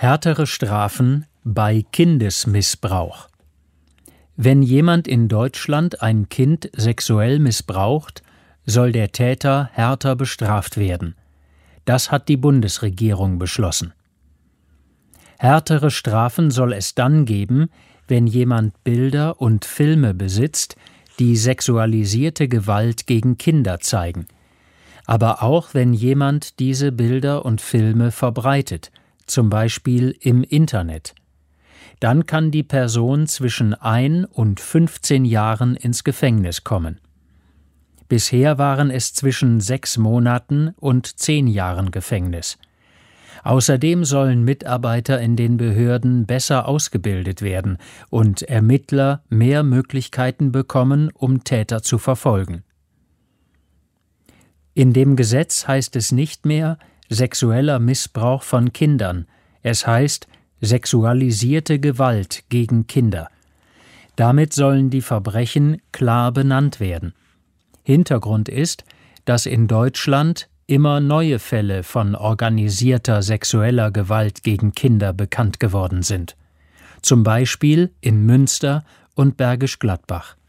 Härtere Strafen bei Kindesmissbrauch. Wenn jemand in Deutschland ein Kind sexuell missbraucht, soll der Täter härter bestraft werden. Das hat die Bundesregierung beschlossen. Härtere Strafen soll es dann geben, wenn jemand Bilder und Filme besitzt, die sexualisierte Gewalt gegen Kinder zeigen. Aber auch wenn jemand diese Bilder und Filme verbreitet, zum Beispiel im Internet. Dann kann die Person zwischen 1 und 15 Jahren ins Gefängnis kommen. Bisher waren es zwischen 6 Monaten und 10 Jahren Gefängnis. Außerdem sollen Mitarbeiter in den Behörden besser ausgebildet werden und Ermittler mehr Möglichkeiten bekommen, um Täter zu verfolgen. In dem Gesetz heißt es nicht mehr sexueller Missbrauch von Kindern, es heißt sexualisierte Gewalt gegen Kinder. Damit sollen die Verbrechen klar benannt werden. Hintergrund ist, dass in Deutschland immer neue Fälle von organisierter sexueller Gewalt gegen Kinder bekannt geworden sind. Zum Beispiel in Münster und Bergisch Gladbach.